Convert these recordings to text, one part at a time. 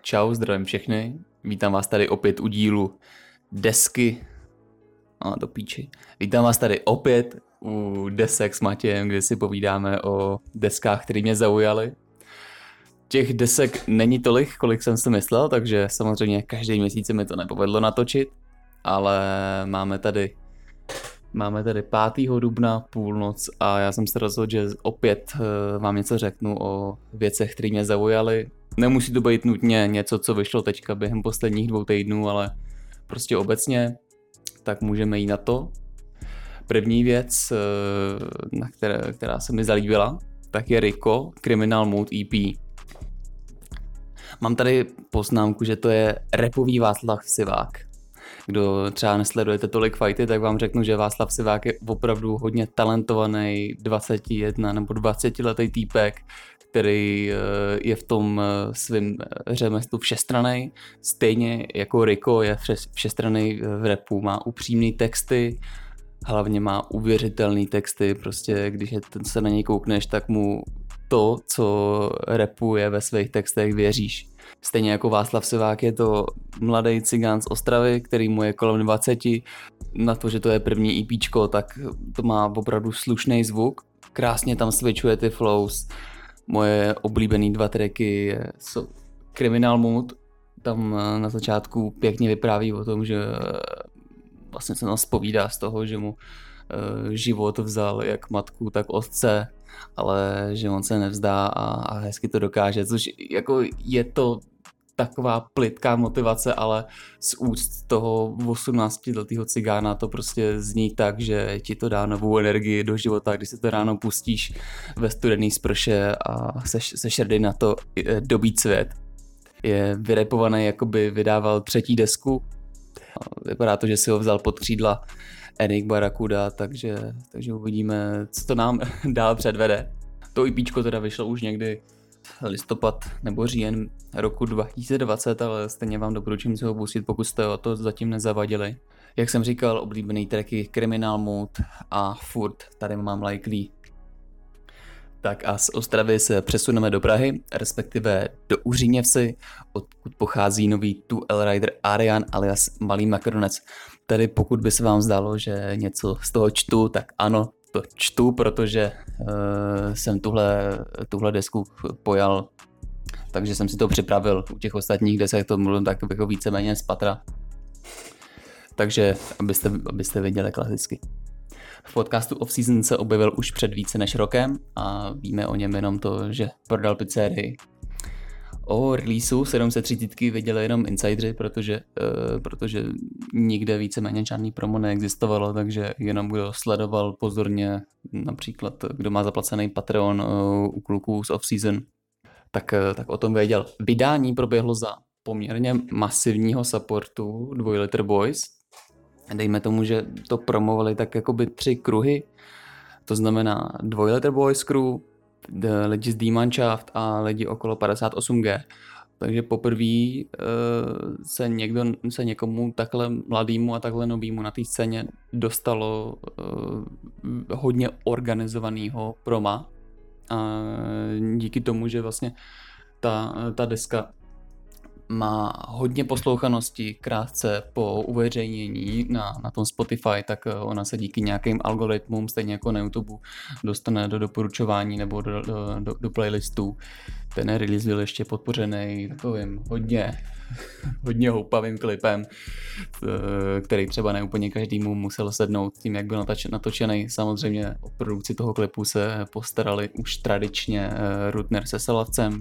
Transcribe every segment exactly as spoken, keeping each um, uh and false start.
Čau, zdravím všechny. Vítám vás tady opět u dílu desky. A do píči. Vítám vás tady opět u desek s Matějem, kde si povídáme o deskách, které mě zaujaly. Těch desek není tolik, kolik jsem si myslel, takže samozřejmě každý měsíc se mi to nepovedlo natočit, ale máme tady Máme tady pátého dubna půlnoc a já jsem se rozhodl, že opět vám něco řeknu o věcech, které mě zaujaly. Nemusí to být nutně něco, co vyšlo teďka během posledních dvou týdnů, ale prostě obecně, tak můžeme jít na to. První věc, na které, která se mi zalíbila, tak je Rico, Criminal Mood E P. Mám tady poznámku, že to je rapový Václav Sivák. Kdo třeba nesledujete tolik fighty, tak vám řeknu, že Václav Sivák je opravdu hodně talentovaný dvacet jedna nebo dvacetiletý týpek, který je v tom svém řemeslu všestranný. Stejně jako Rico je všestranný v rapu, má upřímný texty, hlavně má uvěřitelný texty, prostě když se na něj koukneš, tak mu to, co rapuje ve svých textech, věříš. Stejně jako Václav Sivák je to mladý cigán z Ostravy, který mu je kolem dvacet. Na to, že to je první EPčko, tak to má opravdu slušný zvuk. Krásně tam switchuje ty flows. Moje oblíbený dva tracky jsou Criminal Mood. Tam na začátku pěkně vypráví o tom, že vlastně se nás povídá z toho, že mu život vzal jak matku, tak otce, ale že on se nevzdá a, a hezky to dokáže, což jako je to taková plytká motivace, ale z úst toho osmnáctiletého cigána to prostě zní tak, že ti to dá novou energii do života, když se to ráno pustíš ve studený sprše a seš, seš hrdý na to dobít svět. Je vyrepovaný, jako by vydával třetí desku. Vypadá to, že si ho vzal pod křídla Erik Barracuda, takže, takže uvidíme, co to nám dál předvede. To EPčko teda vyšlo už někdy listopad nebo říjen roku dva tisíce dvacet, ale stejně vám doporučím si ho pustit, pokud jste o to zatím nezavadili. Jak jsem říkal, oblíbený tracky Criminal Mood a Furt, tady mám Likely. Tak a z Ostravy se přesuneme do Prahy, respektive do Uříněvsi, odkud pochází nový two L Rider Arian alias Malý Makronec. Tady pokud by se vám zdálo, že něco z toho čtu, tak ano, to čtu, protože uh, jsem tuhle, tuhle desku pojal, takže jsem si to připravil. U těch ostatních desek to mluvím tak jako víceméně z patra. Takže abyste, abyste viděli klasicky. V podcastu Off Season se objevil už před více než rokem a víme o něm jenom to, že prodal pizzerii. O releaseu sedm set třicet věděli jenom insidři, protože, uh, protože nikde víceméně žádný promo neexistovalo, takže jenom kdo sledoval pozorně, například kdo má zaplacený Patreon uh, u kluků z Off Season, tak, uh, tak o tom věděl. Vydání proběhlo za poměrně masivního supportu Dvojlitr Boys. Dejme tomu, že to promovali tak jakoby tři kruhy, to znamená Dvojlitr Boys crew, lidi z D-Mannschaft a lidi okolo padesát osm G. Takže poprvé uh, se někdo, se někomu takhle mladýmu a takhle novýmu na té scéně dostalo uh, hodně organizovaného proma. A díky tomu, že vlastně ta, ta deska má hodně poslouchanosti krátce po uveřejnění na, na tom Spotify, tak ona se díky nějakým algoritmům, stejně jako na YouTube, dostane do doporučování nebo do, do, do, do playlistů. Ten release byl ještě podpořený takovým hodně, hodně houpavým klipem, který třeba ne úplně každému musel sednout tím, jak byl natočený. Samozřejmě o produkci toho klipu se postarali už tradičně Rutner se Selavcem,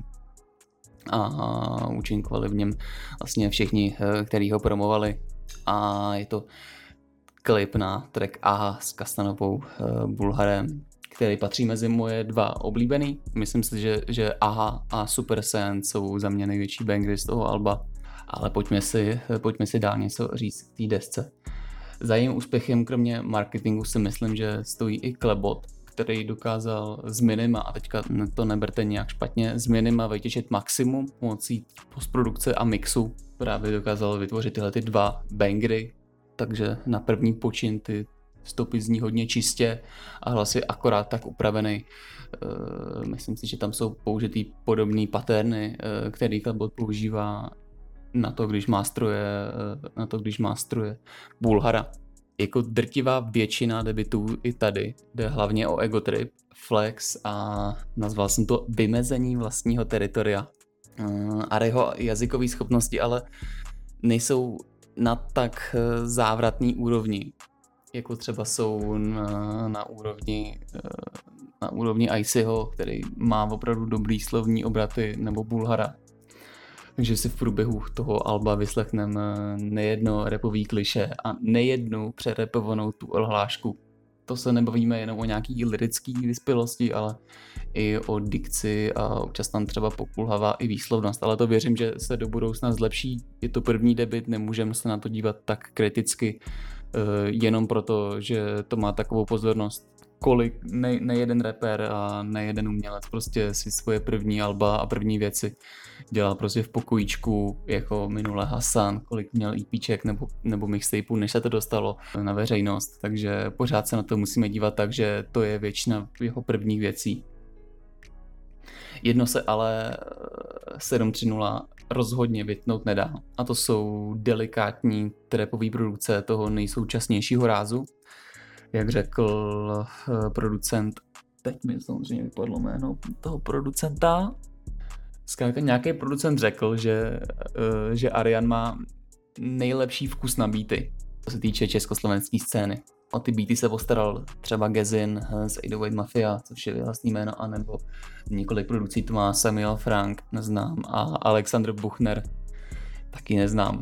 a účinkovali v něm vlastně všichni, kteří ho promovali, a je to klip na track Aha s Kastanovou Bulharem, který patří mezi moje dva oblíbený. Myslím si, že, že Aha a Super Saiyan jsou za mě největší bangry z toho alba, ale pojďme si, pojďme si dál něco říct k té desce. Za jejím úspěchem kromě marketingu si myslím, že stojí i Klebot, který dokázal z minima, a teďka to neberte nějak špatně, z minima vytěžit maximum pomocí postprodukce a mixu. Právě dokázal vytvořit tyhle ty dva bangry, takže na první počin ty stopy zní hodně čistě a hlas je akorát tak upravený. Myslím si, že tam jsou použitý podobné paterny, který Clubbot používá na to, když mástruje, na to, když mástruje Bulhara. Jako drtivá většina debitů i tady jde hlavně o ego trip, flex a nazval jsem to vymezení vlastního teritoria. Ariho jazykové schopnosti ale nejsou na tak závratný úrovni, jako třeba jsou na, na úrovni na úrovni Icyho, který má opravdu dobrý slovní obraty, nebo Bulhara. Takže si v průběhu toho alba vyslechneme nejedno rapový kliše a nejednu přerepovanou tu hlášku. To se nebavíme jenom o nějaký lirický vyspělosti, ale i o dikci a občas tam třeba pokulhavá i výslovnost. Ale to věřím, že se do budoucna zlepší. Je to první debut, nemůžeme se na to dívat tak kriticky, jenom proto, že to má takovou pozornost. Kolik, ne, nejeden rapper a nejeden umělec prostě si svoje první alba a první věci dělal prostě v pokojíčku, jako minule Hasan, kolik měl EPček nebo, nebo mixtapeů, než se to dostalo na veřejnost, takže pořád se na to musíme dívat tak, že to je většina jeho prvních věcí. Jedno se ale sedm tři nula rozhodně vytnout nedá, a to jsou delikátní trapový produkce toho nejsoučasnějšího rázu. Jak řekl producent, teď mi samozřejmě vypadlo jméno toho producenta, zkrátka nějaký producent řekl, že, že Arian má nejlepší vkus na beaty, co se týče československé scény. O ty beaty se postaral třeba Gezin z osm osm Mafia, což je vlastní jméno, anebo několik produkcí to má Samuel Frank, neznám, a Alexander Buchner, taky neznám.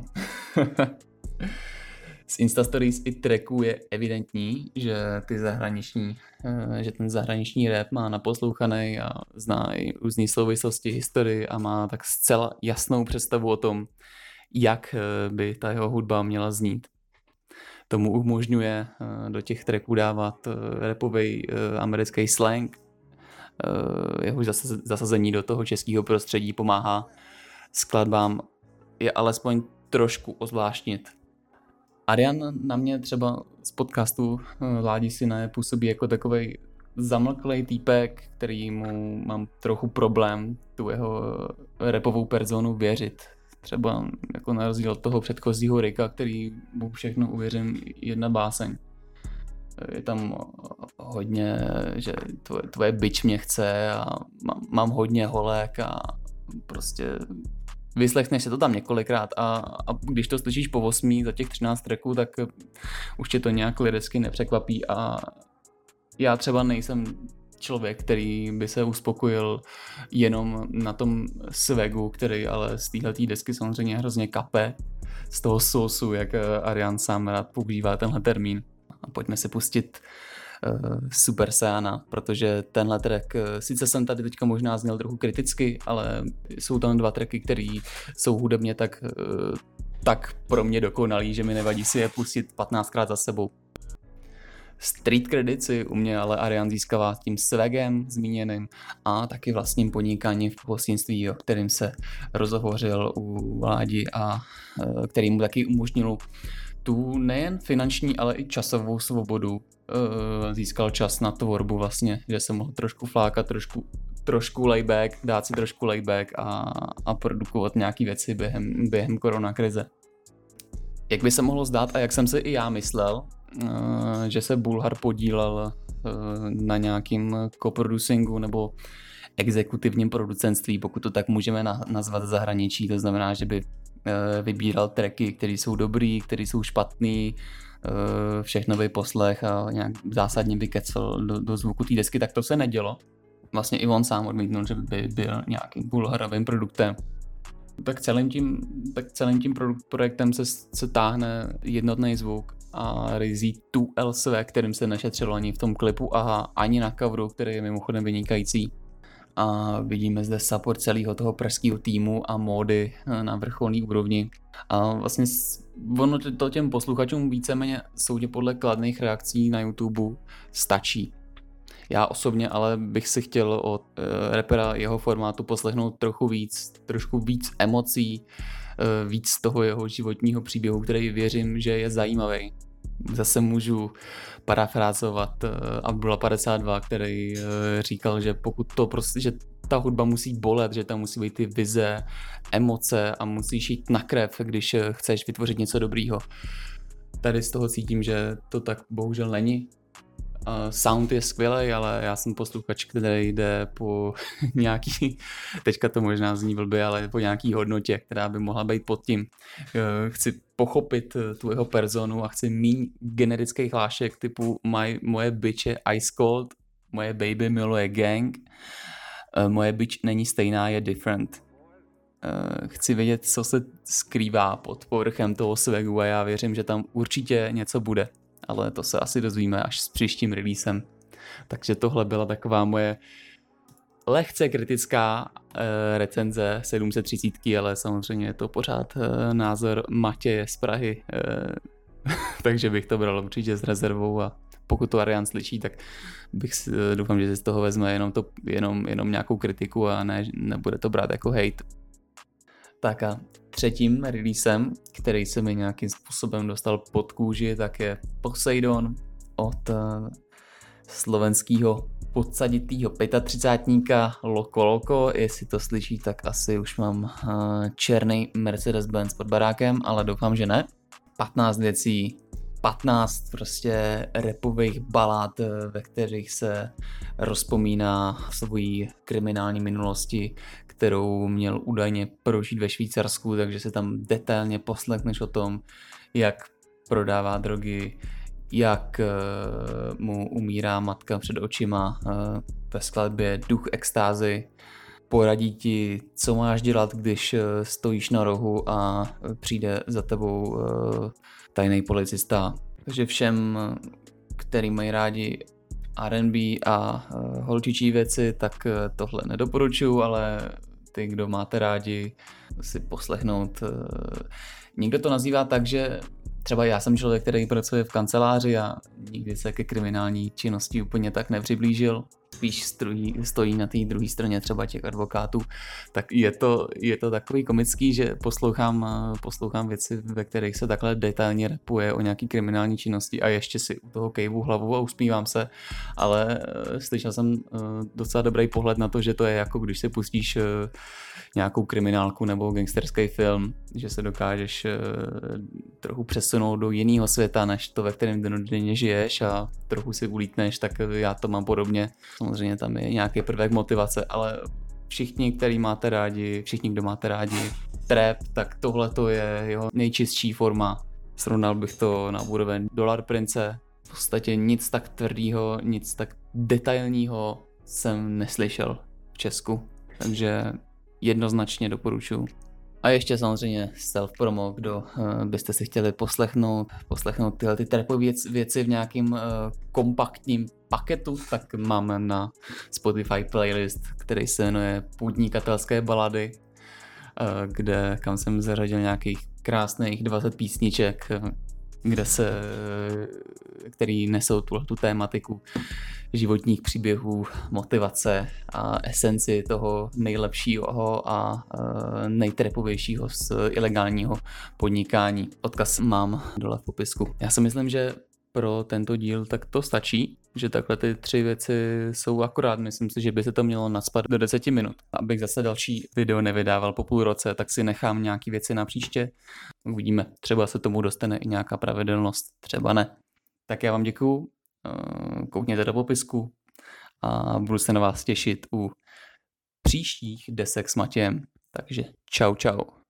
Z Instastories i tracků je evidentní, že ty zahraniční, že ten zahraniční rap má naposlouchaný a zná i různé souvislosti, historii a má tak zcela jasnou představu o tom, jak by ta jeho hudba měla znít. Tomu umožňuje do těch tracků dávat rapový americký slang. Jeho zasazení do toho českého prostředí pomáhá skladbám je alespoň trošku ozvláštnit. Arian na mě třeba z podcastu Vládí si ne působí jako takovej zamlklej týpek, který mu mám trochu problém tu jeho rapovou personu věřit. Třeba jako na rozdíl od toho předchozího Ricka, který mu všechno uvěřím jedna báseň. Je tam hodně, že tvoje, tvoje bitch mě chce a mám, mám hodně holek a prostě vyslechneš se to tam několikrát a, a když to slyšíš po osmí za těch třináct tracků, tak už tě to nějak lidsky nepřekvapí a já třeba nejsem člověk, který by se uspokojil jenom na tom swagu, který ale z téhletý desky samozřejmě hrozně kape z toho sousu, jak Arian sám rád používá tenhle termín. A pojďme si pustit uh, Super Saiyana, protože tenhle track, uh, sice jsem tady teďka možná zněl trochu kriticky, ale jsou tam dva tracky, které jsou hudebně tak, uh, tak pro mě dokonalý, že mi nevadí si je pustit patnáctkrát za sebou. Street kredici u mě ale Arian získává tím swagem zmíněným a taky vlastním podnikáním v pohostinství, o kterým se rozhovořil u Vládi a uh, který mu taky umožnil tu nejen finanční, ale i časovou svobodu. Získal čas na tvorbu vlastně, že se mohl trošku flákat, trošku, trošku layback, dát si trošku layback a, a produkovat nějaký věci během, během koronakrize. Jak by se mohlo zdát a jak jsem si i já myslel, že se Bulhar podílel na nějakým coproducingu nebo exekutivním producentství, pokud to tak můžeme nazvat v zahraničí, to znamená, že by vybíral tracky, které jsou dobrý, které jsou špatný, všechno by poslech a nějak zásadně by kecel do, do zvuku té desky, tak to se nedělo. Vlastně i on sám odmítnul, že by byl nějakým bulharovým produktem. Tak celým tím, tak celým tím projektem se, se táhne jednotný zvuk a rizí tu L S V, kterým se nešetřilo ani v tom klipu aha, ani na coveru, který je mimochodem vynikající. A vidíme zde support celého toho pražského týmu a módy na vrcholné úrovni. A vlastně ono to těm posluchačům víceméně soudě podle kladných reakcí na YouTube stačí. Já osobně ale bych si chtěl od uh, rapera jeho formátu poslechnout trochu víc, trošku víc emocí, uh, víc toho jeho životního příběhu, který věřím, že je zajímavý. Zase můžu parafrázovat uh, Abdula padesát dva, který uh, říkal, že pokud to prostě, že ta hudba musí bolet, že tam musí být ty vize, emoce a musíš jít na krev, když uh, chceš vytvořit něco dobrýho. Tady z toho cítím, že to tak bohužel není. Uh, sound je skvělý, ale já jsem posluchač, který jde po nějaký, teďka to možná zní blbě, ale po nějaký hodnotě, která by mohla být pod tím. Uh, chci pochopit uh, tu jeho personu a chci míň generických hlášek typu my, moje bitch je ice cold, moje baby miluje gang, uh, moje bitch není stejná, je different. Uh, chci vědět, co se skrývá pod povrchem toho swagu a já věřím, že tam určitě něco bude. Ale to se asi dozvíme až s příštím releasem. Takže tohle byla taková moje lehce kritická uh, recenze sedm set třicet, ale samozřejmě je to pořád uh, názor Matěje z Prahy. Uh, takže bych to bral určitě s rezervou a pokud to Arián slyší, tak bych si, uh, doufám, že si z toho vezme jenom, to, jenom, jenom nějakou kritiku a ne, nebude to brát jako hate. Tak a třetím releasem, který se mi nějakým způsobem dostal pod kůži, tak je Poseidon od uh, slovenského podsaditýho třicátníka Loko Loko. Jestli to slyší, tak asi už mám uh, černý Mercedes-Benz pod barákem, ale doufám, že ne. patnáct věcí, patnáct prostě rapových balad, ve kterých se rozpomíná svojí kriminální minulosti, kterou měl údajně prožít ve Švýcarsku, takže se tam detailně poslechneš o tom, jak prodává drogy, jak uh, mu umírá matka před očima uh, ve skladbě Duch extázy. Poradí ti, co máš dělat, když uh, stojíš na rohu a přijde za tebou uh, tajný policista. Takže všem, který mají rádi R and B a uh, holčičí věci, tak uh, tohle nedoporučuju, ale ty, kdo máte rádi si poslechnout. Uh, někdo to nazývá tak, že třeba já jsem člověk, který pracuje v kanceláři a nikdy se ke kriminální činnosti úplně tak nepřiblížil. Spíš stojí, stojí na té druhé straně třeba těch advokátů, tak je to, je to takový komický, že poslouchám, poslouchám věci, ve kterých se takhle detailně rapuje o nějaký kriminální činnosti a ještě si u toho kejvu hlavu a usmívám se, ale slyšel jsem docela dobrý pohled na to, že to je jako když si pustíš nějakou kriminálku nebo gangsterský film, že se dokážeš trochu přesunout do jiného světa, než to, ve kterém dennodenně žiješ a trochu si ulítneš, tak já to mám podobně. Samozřejmě tam je nějaký prvek motivace, ale všichni, který máte rádi, všichni, kdo máte rádi trap, tak tohle to je jeho nejčistší forma. Srovnal bych to na úroveň Dollar Prince. V podstatě nic tak tvrdýho, nic tak detailního jsem neslyšel v Česku, takže jednoznačně doporučuji. A ještě samozřejmě self-promo, kdo uh, byste si chtěli poslechnout, poslechnout tyhle ty trapové věci v nějakým uh, kompaktním paketu, tak máme na Spotify playlist, který se jmenuje Podnikatelské balady, uh, kde, kam jsem zařadil nějakých krásných dvacet písniček, kde se, který nesou tuhle tu tématiku životních příběhů, motivace a esenci toho nejlepšího a nejtrepovějšího z ilegálního podnikání. Odkaz mám dole v popisku. Já si myslím, že pro tento díl tak to stačí, že takhle ty tři věci jsou akorát. Myslím si, že by se to mělo nacpat do deset minut. Abych zase další video nevydával po půl roce, tak si nechám nějaký věci na příště. Uvidíme, třeba se tomu dostane i nějaká pravidelnost, třeba ne. Tak já vám děkuju, koukněte do popisku a budu se na vás těšit u příštích desek s Matějem. Takže čau čau.